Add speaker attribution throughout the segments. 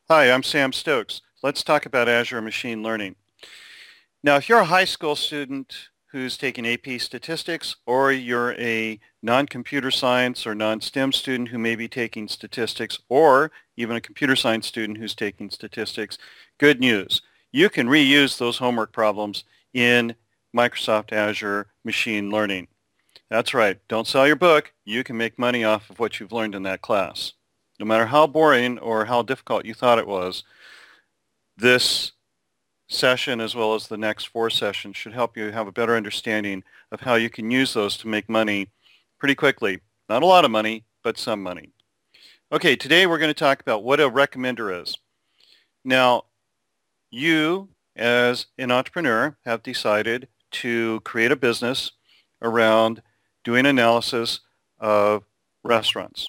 Speaker 1: Hi, I'm Sam Stokes. Let's talk about Azure Machine Learning. Now, if you're a high school student who's taking AP Statistics, or you're a non-computer science or non-STEM student who may be taking statistics, or even a computer science student who's taking statistics, good news. You can reuse those homework problems in Microsoft Azure Machine Learning. That's right. Don't sell your book. You can make money off of what you've learned in that class. No matter how boring or how difficult you thought it was, this session as well as the next four sessions should help you have a better understanding of how you can use those to make money pretty quickly. Not a lot of money, but some money. Okay, today we're going to talk about what a recommender is. Now, you as an entrepreneur have decided to create a business around doing analysis of restaurants.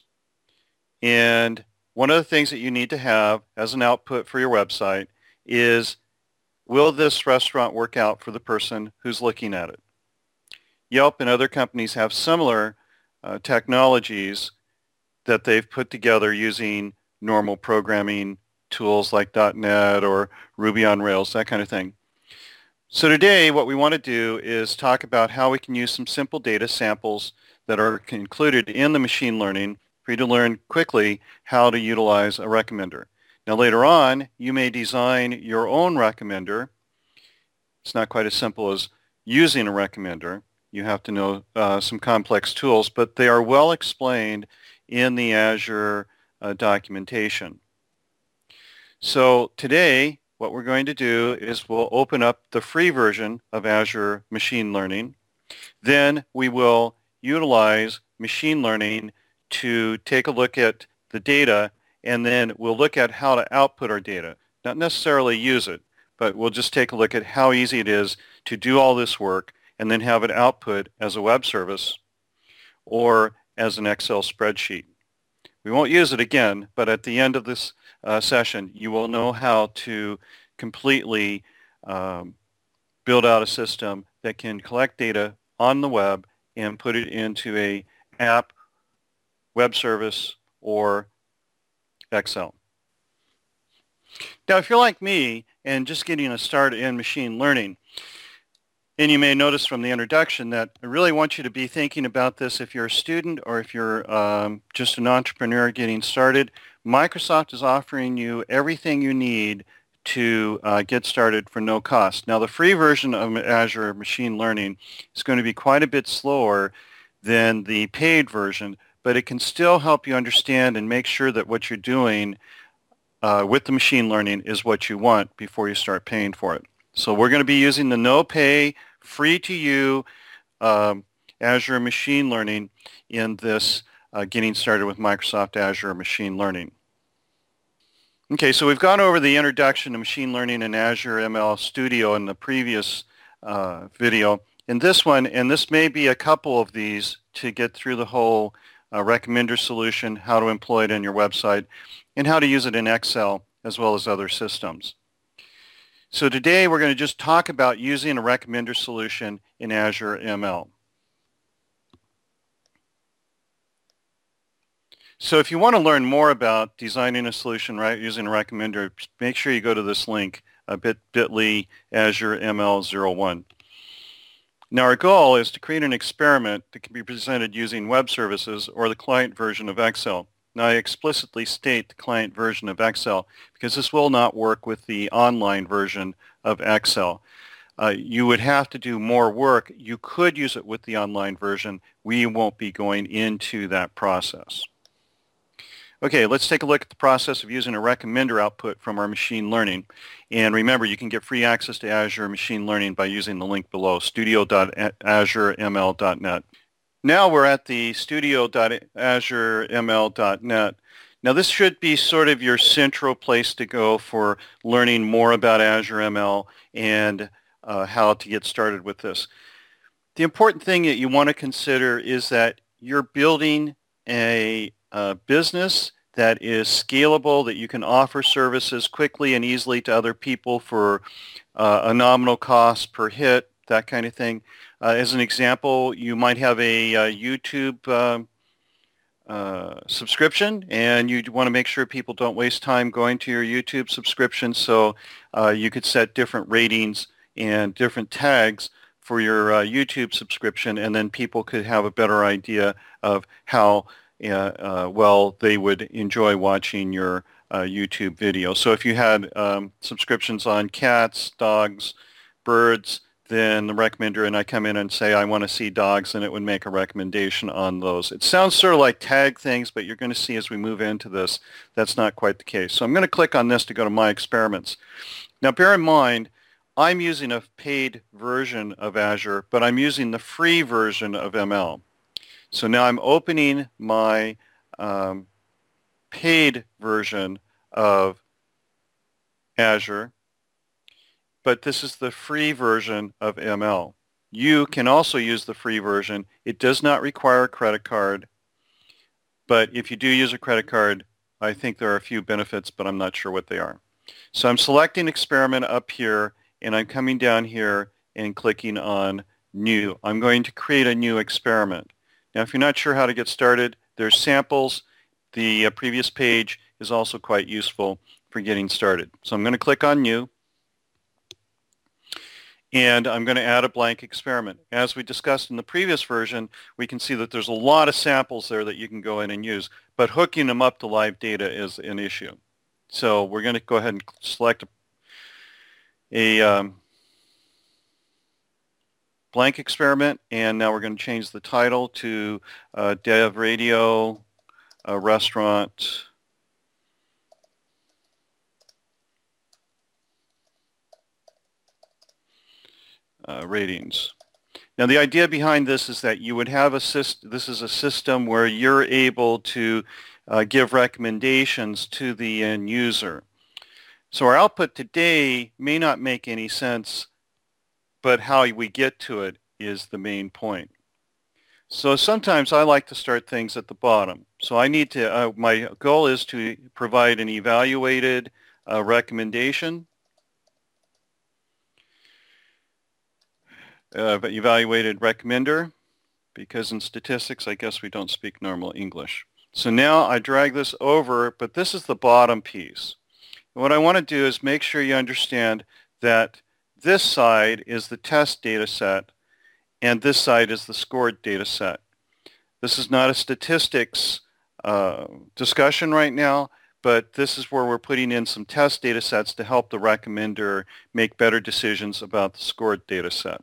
Speaker 1: And one of the things that you need to have as an output for your website is, will this restaurant work out for the person who's looking at it? Yelp and other companies have similar technologies that they've put together using normal programming tools like .NET or Ruby on Rails, that kind of thing. So today what we want to do is talk about how we can use some simple data samples that are included in the machine learning for you to learn quickly how to utilize a recommender. Now later on, you may design your own recommender. It's not quite as simple as using a recommender. You have to know some complex tools, but they are well explained in the Azure documentation. So today, what we're going to do is we'll open up the free version of Azure Machine Learning. Then we will utilize machine learning to take a look at the data, and then we'll look at how to output our data. Not necessarily use it, but we'll just take a look at how easy it is to do all this work and then have it output as a web service or as an Excel spreadsheet. We won't use it again, but at the end of this session, you will know how to completely build out a system that can collect data on the web and put it into a app, web service, or Excel. Now, if you're like me and just getting a start in machine learning, and you may notice from the introduction that I really want you to be thinking about this if you're a student or if you're just an entrepreneur getting started. Microsoft is offering you everything you need to get started for no cost. Now, the free version of Azure Machine Learning is going to be quite a bit slower than the paid version, but it can still help you understand and make sure that what you're doing with the machine learning is what you want before you start paying for it. So we're going to be using the no-pay, free-to-you Azure Machine Learning in this Getting Started with Microsoft Azure Machine Learning. Okay, so we've gone over the introduction to machine learning in Azure ML Studio in the previous video. In this one, and this may be a couple of these to get through the whole recommender solution, how to employ it in your website, and how to use it in Excel as well as other systems. So today we're going to just talk about using a recommender solution in Azure ML. So if you want to learn more about designing a solution using a recommender, make sure you go to this link, bit.ly Azure ML01. Now our goal is to create an experiment that can be presented using web services or the client version of Excel. Now I explicitly state the client version of Excel because this will not work with the online version of Excel. You would have to do more work. You could use it with the online version. We won't be going into that process. Okay, let's take a look at the process of using a recommender output from our machine learning. And remember, you can get free access to Azure Machine Learning by using the link below, studio.azureml.net. Now we're at the studio.azureml.net. Now this should be sort of your central place to go for learning more about Azure ML and how to get started with this. The important thing that you want to consider is that you're building a business that is scalable, that you can offer services quickly and easily to other people for a nominal cost per hit, that kind of thing. As an example, you might have a YouTube subscription, and you want to make sure people don't waste time going to your YouTube subscription, so you could set different ratings and different tags for your YouTube subscription, and then people could have a better idea of how well they would enjoy watching your YouTube video. So if you had subscriptions on cats, dogs, birds, then the recommender, and I come in and say I want to see dogs, and it would make a recommendation on those. It sounds sort of like tag things, but you're going to see as we move into this, that's not quite the case. So I'm going to click on this to go to My Experiments. Now bear in mind, I'm using a paid version of Azure, but I'm using the free version of ML. So now I'm opening my paid version of Azure, but this is the free version of ML. You can also use the free version. It does not require a credit card, but if you do use a credit card, I think there are a few benefits, but I'm not sure what they are. So I'm selecting Experiment up here, and I'm coming down here and clicking on New. I'm going to create a new experiment. Now, if you're not sure how to get started, there's samples. The previous page is also quite useful for getting started. So I'm going to click on New, and I'm going to add a blank experiment. As we discussed in the previous version, we can see that there's a lot of samples there that you can go in and use, but hooking them up to live data is an issue. So we're going to go ahead and select a blank experiment, and now we're going to change the title to Dev Radio Restaurant ratings. Now the idea behind this is that you would have a system, this is a system where you're able to give recommendations to the end user. So our output today may not make any sense, but how we get to it is the main point. So sometimes I like to start things at the bottom. So I need to, my goal is to provide an evaluated recommendation, evaluated recommender, because in statistics, I guess we don't speak normal English. So now I drag this over, but this is the bottom piece. And what I want to do is make sure you understand that this side is the test data set, and this side is the scored data set. This is not a statistics discussion right now, but this is where we're putting in some test data sets to help the recommender make better decisions about the scored data set.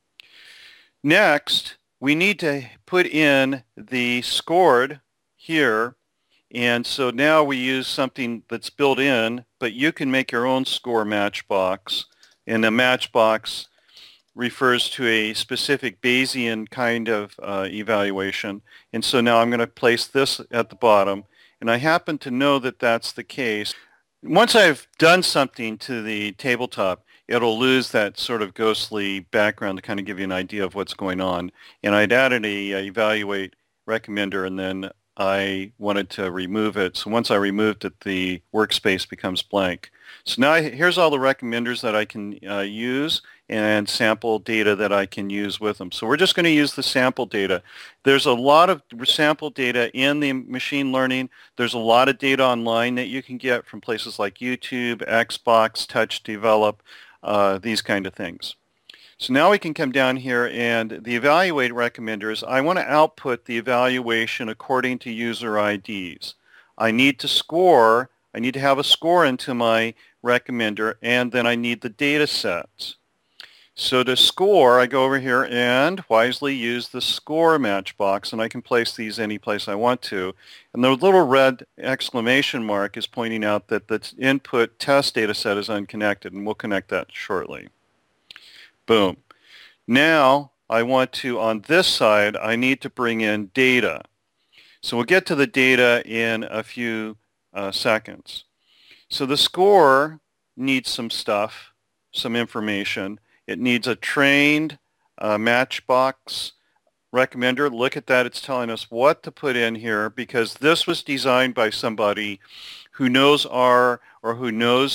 Speaker 1: Next, we need to put in the scored here, and so now we use something that's built in, but you can make your own score matchbox, and a matchbox refers to a specific Bayesian kind of evaluation. And so now I'm going to place this at the bottom, and I happen to know that that's the case. Once I've done something to the tabletop, it'll lose that sort of ghostly background to kind of give you an idea of what's going on. And I'd added a evaluate recommender, and then I wanted to remove it. So once I removed it, the workspace becomes blank. So now here's all the recommenders that I can use and sample data that I can use with them. So we're just going to use the sample data. There's a lot of sample data in the machine learning. There's a lot of data online that you can get from places like YouTube, Xbox, Touch Develop, these kind of things. So now we can come down here, and the evaluate recommenders, I want to output the evaluation according to user IDs. I need to score, I need to have a score into my recommender, and then I need the data sets. So to score, I go over here and wisely use the score matchbox, and I can place these any place I want to. And the little red exclamation mark is pointing out that the input test data set is unconnected, and we'll connect that shortly. Boom. Now I want to, on this side, I need to bring in data. So we'll get to the data in a few seconds. So the score needs some stuff, some information. It needs a trained matchbox recommender. Look at that. It's telling us what to put in here, because this was designed by somebody who knows R, or who knows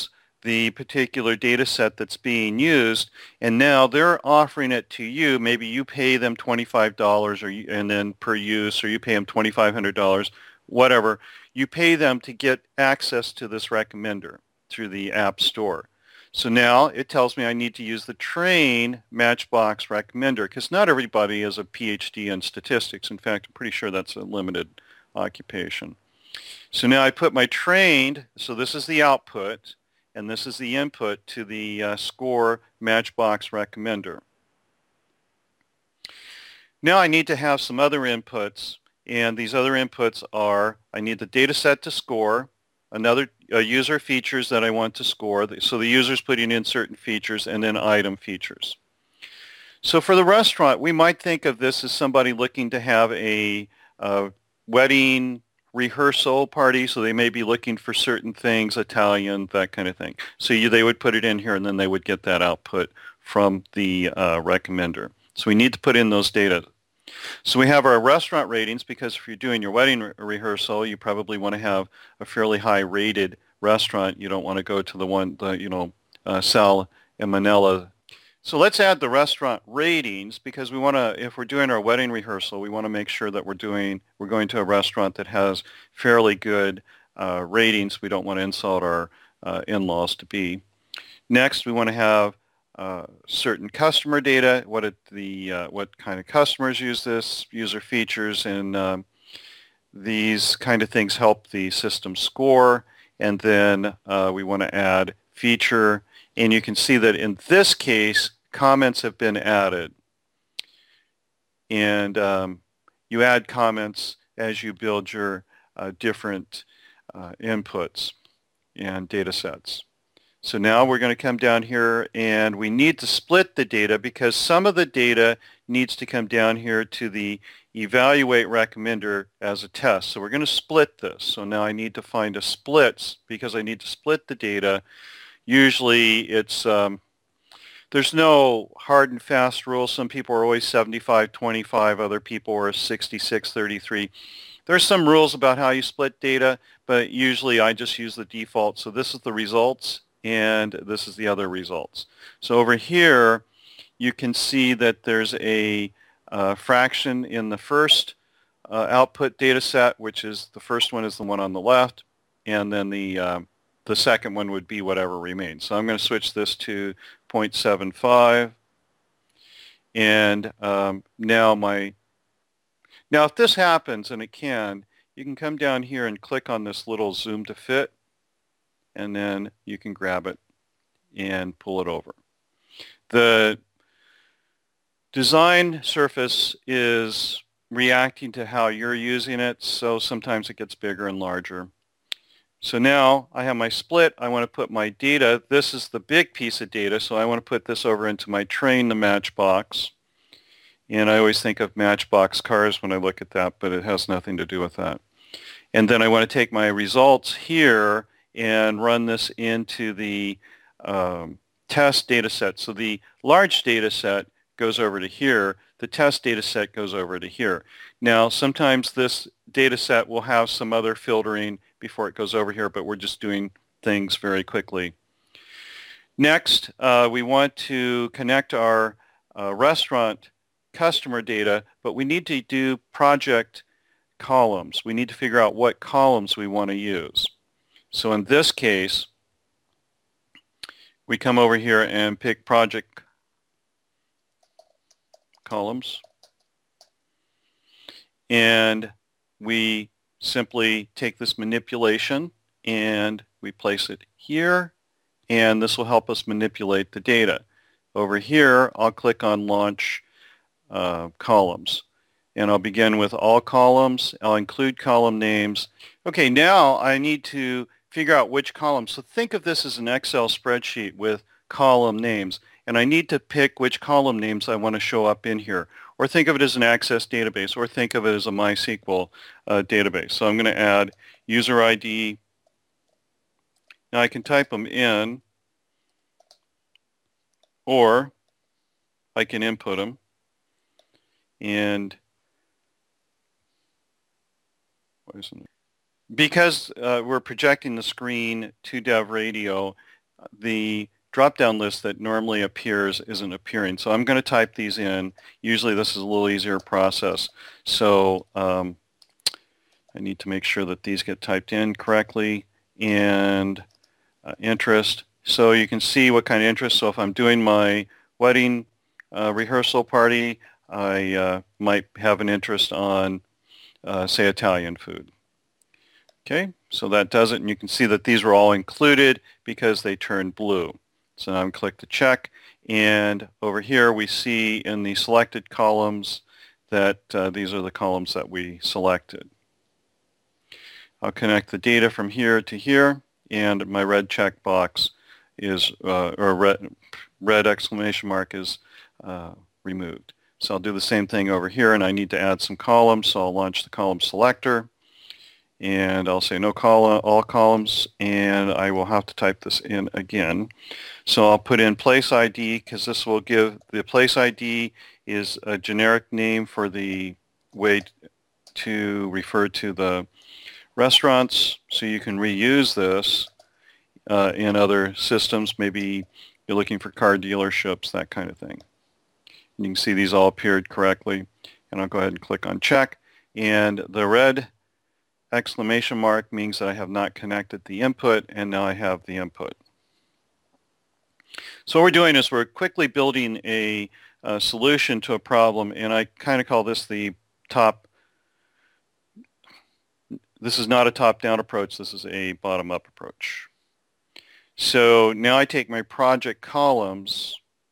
Speaker 1: the particular data set that's being used, and now they're offering it to you. Maybe you pay them $25 and then per use, or you pay them $2,500, whatever. You pay them to get access to this recommender through the App Store. So now it tells me I need to use the train Matchbox recommender, because not everybody is a PhD in statistics. In fact, I'm pretty sure that's a limited occupation. So now I put my trained, so this is the output, and this is the input to the SCORE Matchbox recommender. Now I need to have some other inputs, and these other inputs are, I need the data set to score, another user features that I want to score, so the user's putting in certain features, and then item features. So for the restaurant, we might think of this as somebody looking to have a wedding rehearsal party, so they may be looking for certain things, Italian, that kind of thing. So they would put it in here, and then they would get that output from the recommender. So we need to put in those data. So we have our restaurant ratings, because if you're doing your wedding rehearsal, you probably want to have a fairly high rated restaurant. You don't want to go to the one, Sal and Manila. So let's add the restaurant ratings, because we want to, if we're doing our wedding rehearsal, we want to make sure that we're going to a restaurant that has fairly good ratings. We don't want to insult our in-laws to be. Next, we want to have certain customer data, what kind of customers use this, user features, and these kind of things help the system score. And then we want to add feature, and you can see that in this case, comments have been added. And you add comments as you build your different inputs and data sets. So now we're going to come down here, and we need to split the data, because some of the data needs to come down here to the evaluate recommender as a test. So we're going to split this. So now I need to find a splits, because I need to split the data. Usually it's there's no hard and fast rule. Some people are always 75-25, other people are 66-33. There's some rules about how you split data, but usually I just use the default. So this is the results, and this is the other results. So over here, you can see that there's a fraction in the first output data set, which is the first one is the one on the left, and then the second one would be whatever remains. So I'm going to switch this to 0.75, and now if this happens, and it can, you can come down here and click on this little zoom to fit, and then you can grab it and pull it over. The design surface is reacting to how you're using it, so sometimes it gets bigger and larger. So now I have my split. I want to put my data. This is the big piece of data, so I want to put this over into my train the Matchbox. And I always think of Matchbox cars when I look at that, but it has nothing to do with that. And then I want to take my results here and run this into the test data set. So the large data set goes over to here. The test data set goes over to here. Now, sometimes this data set will have some other filtering before it goes over here, but we're just doing things very quickly. Next, we want to connect our restaurant customer data, but we need to do project columns. We need to figure out what columns we want to use. So in this case, we come over here and pick project columns, and we simply take this manipulation and we place it here, and this will help us manipulate the data. Over here, I'll click on Launch Columns, and I'll begin with all columns. I'll include column names. Okay, now I need to figure out which columns. So think of this as an Excel spreadsheet with column names, and I need to pick which column names I want to show up in here. Or think of it as an Access database, or think of it as a MySQL database. So I'm going to add user ID. Now I can type them in, or I can input them. And because we're projecting the screen to Dev Radio, the drop-down list that normally appears isn't appearing. So I'm going to type these in. Usually this is a little easier process. So I need to make sure that these get typed in correctly. And interest. So you can see what kind of interest. So if I'm doing my wedding rehearsal party, I might have an interest on, say, Italian food. Okay, so that does it, and you can see that these were all included because they turned blue. So now I'm click to check, and over here we see in the selected columns that these are the columns that we selected. I'll connect the data from here to here, and my red check box is, or red exclamation mark is removed. So I'll do the same thing over here, and I need to add some columns, so I'll launch the column selector, and I'll say no column, all columns, and I will have to type this in again. So I'll put in place ID, because this will give, the place ID is a generic name for the way to refer to the restaurants, so you can reuse this in other systems. Maybe you're looking for car dealerships, that kind of thing. And you can see these all appeared correctly, and I'll go ahead and click on check, and the red exclamation mark means that I have not connected the input, and now I have the input. So what we're doing is we're quickly building a solution to a problem, and I kind of call this the top. This is not a top-down approach, this is a bottom-up approach. So now I take my project columns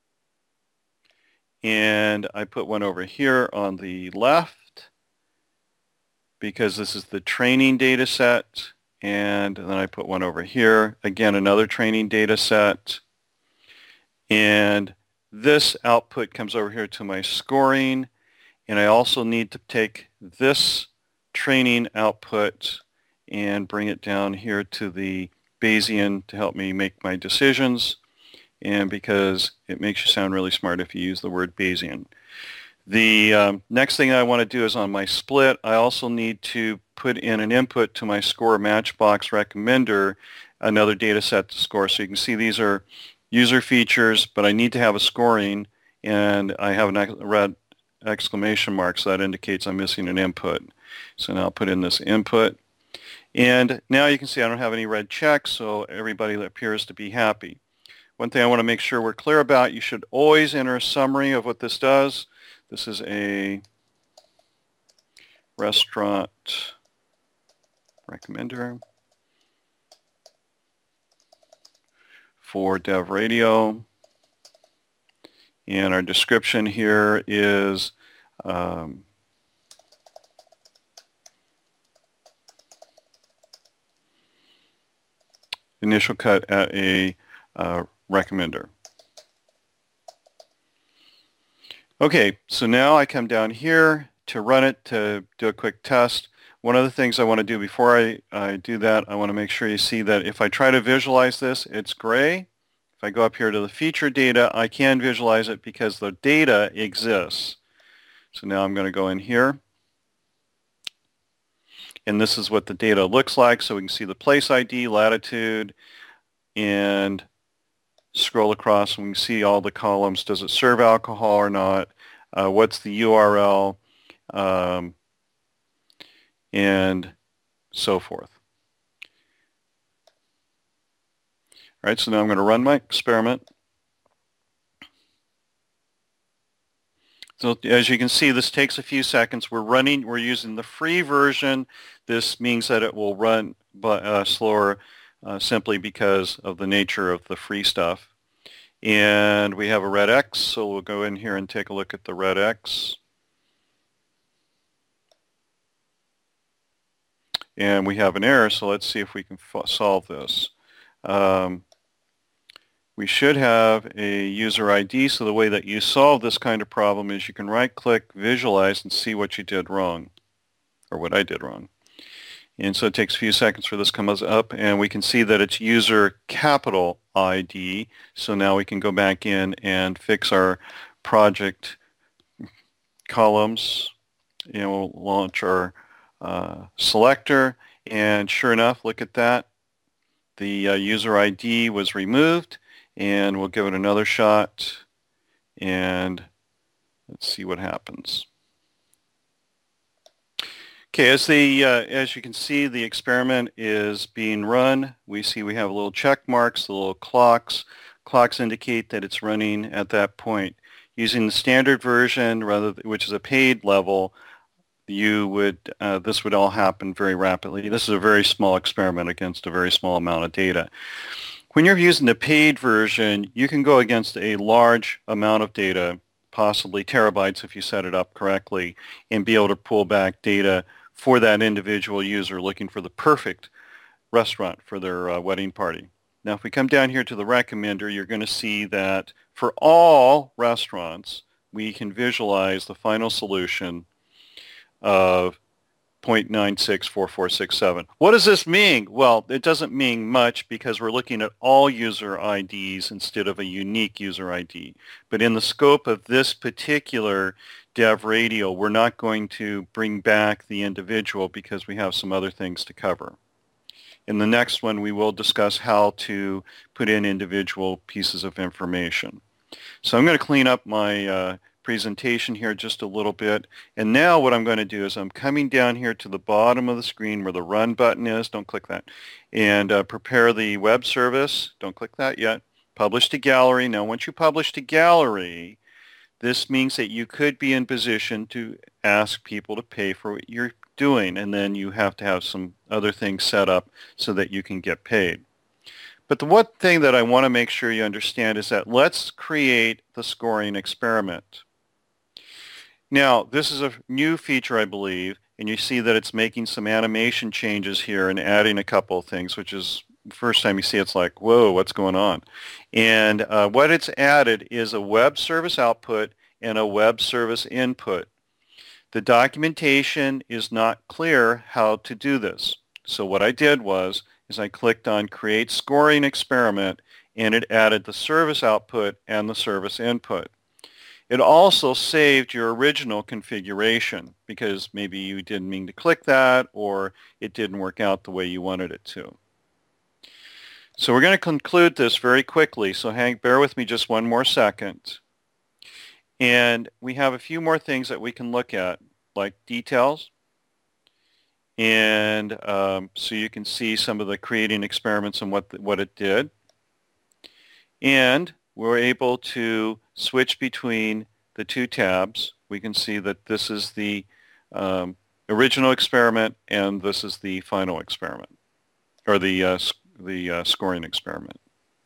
Speaker 1: and I put one over here on the left because this is the training data set, and then I put one over here, again another training data set, and this output comes over here to my scoring, and I also need to take this training output and bring it down here to the Bayesian to help me make my decisions, and because it makes you sound really smart if you use the word Bayesian. The next thing I want to do is on my split, I also need to put in an input to my score matchbox recommender, another data set to score. So you can see these are user features, but I need to have a scoring, and I have a red exclamation mark, so that indicates I'm missing an input. So now I'll put in this input. And now you can see I don't have any red checks, so everybody appears to be happy. One thing I want to make sure we're clear about, you should always enter a summary of what this does. This is a restaurant recommender for Dev Radio. And our description here is initial cut at a recommender. Okay, so now I come down here to run it, to do a quick test. One of the things I want to do before I do that, I want to make sure you see that if I try to visualize this, it's gray. If I go up here to the feature data, I can visualize it because the data exists. So now I'm going to go in here, and this is what the data looks like. So we can see the place ID, latitude, and scroll across, and we can see all the columns. Does it serve alcohol or not? What's the URL? And so forth. All right, so now I'm going to run my experiment. So as you can see, this takes a few seconds. We're using the free version. This means that it will run slower simply because of the nature of the free stuff. And we have a red X, so we'll go in here and take a look at the red X. And we have an error, so let's see if we can solve this. We should have a user ID, so the way that you solve this kind of problem is you can right-click, visualize, and see what you did wrong, or what I did wrong. And so it takes a few seconds for this comes up, and we can see that it's user capital ID. So now we can go back in and fix our project columns, and we'll launch our selector, and sure enough, look at that. the user ID was removed, and we'll give it another shot, and let's see what happens. Okay, as you can see, the experiment is being run. We see we have little check marks, the little clocks. Clocks indicate that it's running at that point. Using the standard version, which is a paid level, this would all happen very rapidly. This is a very small experiment against a very small amount of data. When you're using the paid version, you can go against a large amount of data, possibly terabytes if you set it up correctly, and be able to pull back data for that individual user looking for the perfect restaurant for their wedding party. Now, if we come down here to the recommender, you're going to see that for all restaurants, we can visualize the final solution of 0.964467. What does this mean? Well, it doesn't mean much because we're looking at all user IDs instead of a unique user ID. But in the scope of this particular Dev Radial, we're not going to bring back the individual because we have some other things to cover. In the next one, we will discuss how to put in individual pieces of information. So I'm going to clean up my presentation here just a little bit. And now what I'm going to do is I'm coming down here to the bottom of the screen where the Run button is. Don't click that. And prepare the web service. Don't click that yet. Publish to gallery. Now, once you publish to gallery, this means that you could be in position to ask people to pay for what you're doing, and then you have to have some other things set up so that you can get paid. But the one thing that I want to make sure you understand is that let's create the scoring experiment. Now, this is a new feature, I believe, and you see that it's making some animation changes here and adding a couple of things, which is first time you see it's like, whoa, what's going on? And what it's added is a web service output and a web service input. The documentation is not clear how to do this. So what I did was I clicked on Create Scoring Experiment, and it added the service output and the service input. It also saved your original configuration because maybe you didn't mean to click that or it didn't work out the way you wanted it to. So we're going to conclude this very quickly, so bear with me just one more second. And we have a few more things that we can look at, like details. And so you can see some of the creating experiments and what it did. And we're able to switch between the two tabs. We can see that this is the original experiment and this is the final experiment, or the scoring experiment.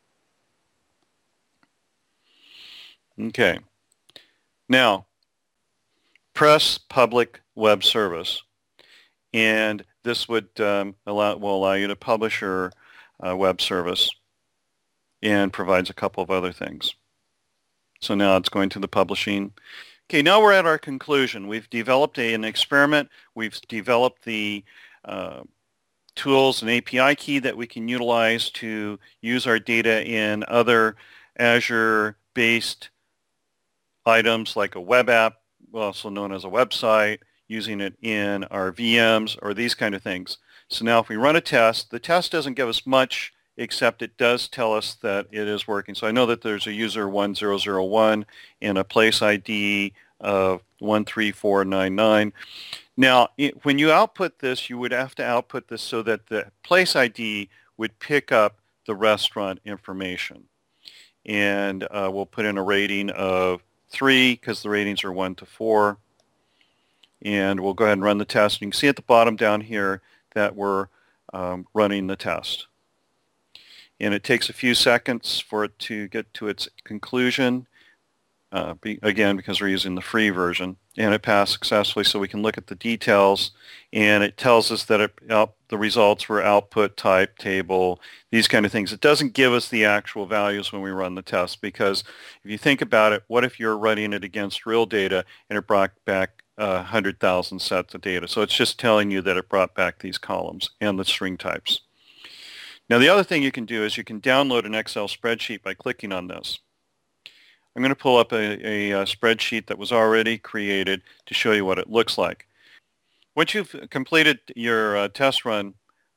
Speaker 1: Okay. Now, press public web service, and this would will allow you to publish your web service and provides a couple of other things. So now it's going to the publishing. Okay, now we're at our conclusion. We've developed an experiment. We've developed the tools and API key that we can utilize to use our data in other Azure-based items like a web app, also known as a website, using it in our VMs or these kind of things. So now if we run a test, the test doesn't give us much except it does tell us that it is working. So I know that there's a user 1001 and a place ID of 13499. Now, when you output this, you would have to output this so that the place ID would pick up the restaurant information. And we'll put in a rating of 3 because the ratings are 1 to 4. And we'll go ahead and run the test. You can see at the bottom down here that we're running the test. And it takes a few seconds for it to get to its conclusion, again, because we're using the free version. And it passed successfully, so we can look at the details. And it tells us that the results were output, type, table, these kind of things. It doesn't give us the actual values when we run the test, because if you think about it, what if you're running it against real data and it brought back 100,000 sets of data? So it's just telling you that it brought back these columns and the string types. Now, the other thing you can do is you can download an Excel spreadsheet by clicking on this. I'm going to pull up a spreadsheet that was already created to show you what it looks like. Once you've completed your test run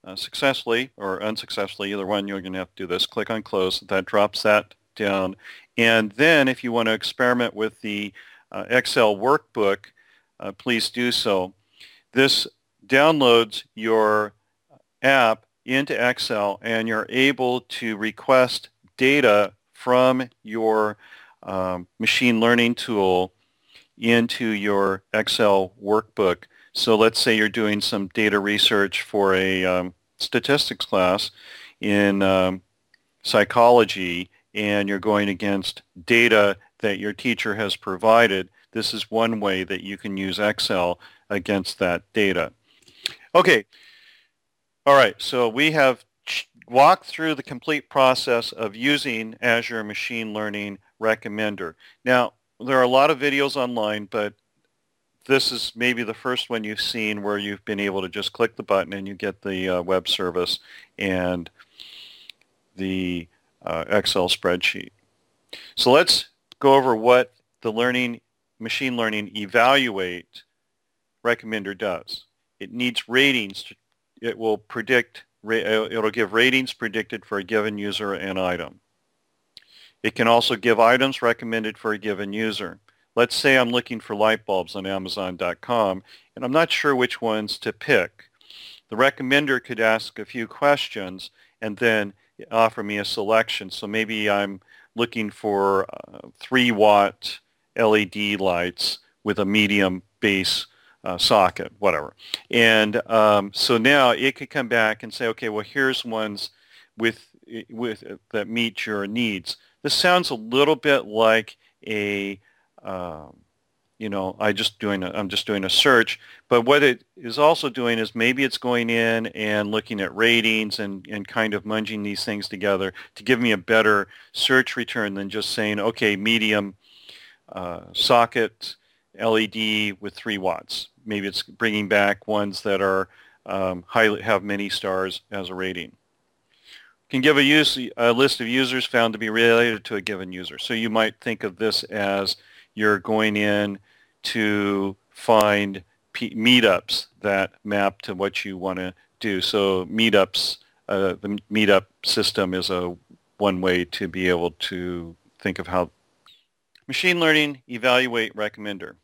Speaker 1: successfully or unsuccessfully, either one, you're going to have to do this. Click on close. That drops that down. And then if you want to experiment with the Excel workbook, please do so. This downloads your app into Excel, and you're able to request data from your machine learning tool into your Excel workbook. So let's say you're doing some data research for a statistics class in psychology, and you're going against data that your teacher has provided. This is one way that you can use Excel against that data. Okay, all right, so we have walked through the complete process of using Azure Machine Learning Recommender. Now, there are a lot of videos online, but this is maybe the first one you've seen where you've been able to just click the button and you get the web service and the Excel spreadsheet. So let's go over what the Machine Learning Evaluate Recommender does. It needs ratings. It will predict, it'll give ratings predicted for a given user and item. It can also give items recommended for a given user. Let's say I'm looking for light bulbs on Amazon.com, and I'm not sure which ones to pick. The recommender could ask a few questions and then offer me a selection. So maybe I'm looking for 3-watt LED lights with a medium base socket, whatever. And so now it could come back and say, okay, well, here's ones with that meet your needs. This sounds a little bit like a I'm just doing a search, but what it is also doing is maybe it's going in and looking at ratings and kind of munging these things together to give me a better search return than just saying, okay, medium socket LED with 3 watts. Maybe it's bringing back ones that are have many stars as a rating. Can give a list of users found to be related to a given user. So you might think of this as you're going in to find meetups that map to what you want to do. So meetups, the meetup system is one way to be able to think of how machine learning evaluate recommender.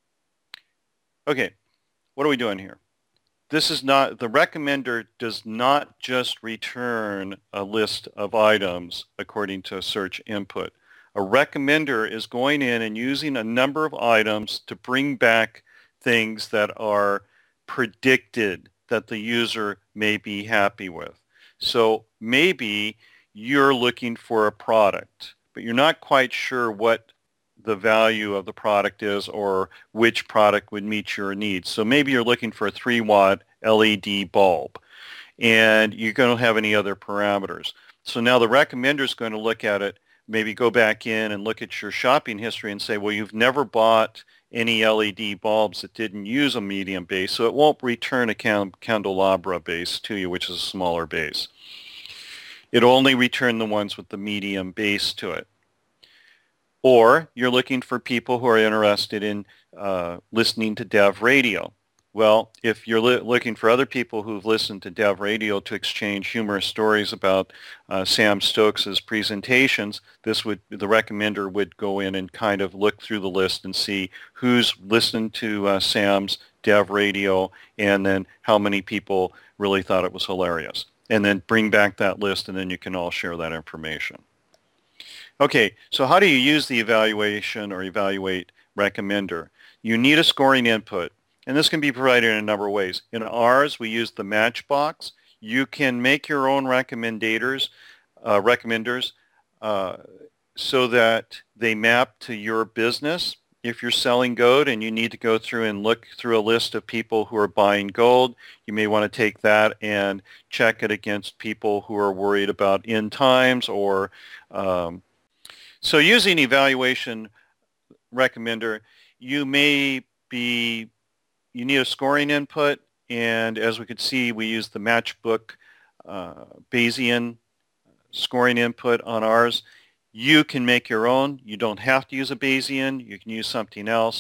Speaker 1: Okay, what are we doing here? This is not, the recommender does not just return a list of items according to a search input. A recommender is going in and using a number of items to bring back things that are predicted that the user may be happy with. So maybe you're looking for a product, but you're not quite sure what the value of the product is or which product would meet your needs. So maybe you're looking for a 3-watt LED bulb and you don't have any other parameters. So now the recommender is going to look at it, maybe go back in and look at your shopping history and say, well, you've never bought any LED bulbs that didn't use a medium base, so it won't return a candelabra base to you, which is a smaller base. It'll only return the ones with the medium base to it. Or you're looking for people who are interested in listening to Dev Radio. Well, if you're looking for other people who've listened to Dev Radio to exchange humorous stories about Sam Stokes' presentations, the recommender would go in and kind of look through the list and see who's listened to Sam's Dev Radio and then how many people really thought it was hilarious. And then bring back that list, and then you can all share that information. Okay, so how do you use the evaluation or evaluate recommender? You need a scoring input, and this can be provided in a number of ways. In ours, we use the Matchbox. You can make your own recommenders so that they map to your business. If you're selling gold and you need to go through and look through a list of people who are buying gold, you may want to take that and check it against people who are worried about end times or so using evaluation recommender, you need a scoring input, and as we could see, we use the Matchbook Bayesian scoring input on ours. You can make your own. You don't have to use a Bayesian. You can use something else,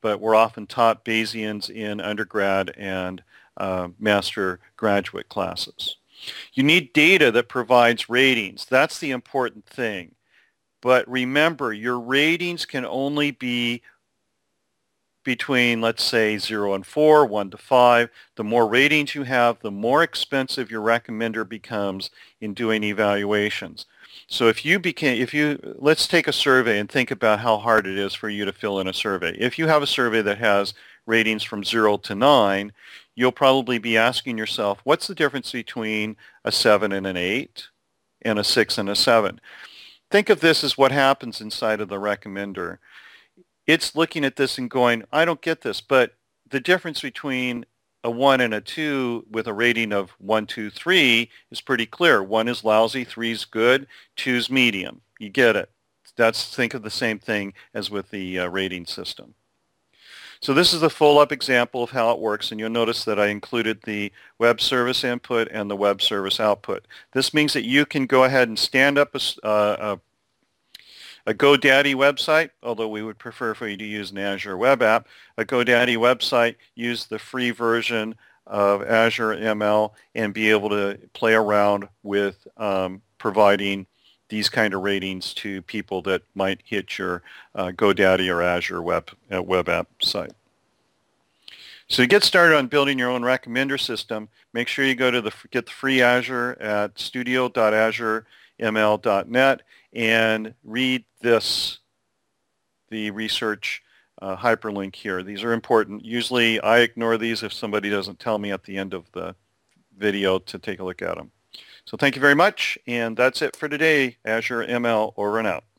Speaker 1: but we're often taught Bayesians in undergrad and master graduate classes. You need data that provides ratings. That's the important thing. But remember, your ratings can only be between, let's say, 0 and 4, 1 to 5. The more ratings you have, the more expensive your recommender becomes in doing evaluations. So let's take a survey and think about how hard it is for you to fill in a survey. If you have a survey that has ratings from 0 to 9, you'll probably be asking yourself, what's the difference between a 7 and an 8 and a 6 and a 7? Think of this as what happens inside of the recommender. It's looking at this and going, I don't get this, but the difference between a 1 and a 2 with a rating of 1, 2, 3 is pretty clear. 1 is lousy, 3 is good, 2 is medium. You get it. Think of the same thing as with the rating system. So this is a full-up example of how it works, and you'll notice that I included the web service input and the web service output. This means that you can go ahead and stand up a GoDaddy website, although we would prefer for you to use an Azure web app. A GoDaddy website, use the free version of Azure ML and be able to play around with providing these kind of ratings to people that might hit your GoDaddy or Azure web app site. So to get started on building your own recommender system, make sure you go to get the free Azure at studio.azureml.net and read the research hyperlink here. These are important. Usually I ignore these if somebody doesn't tell me at the end of the video to take a look at them. So thank you very much, and that's it for today. Azure ML over and out.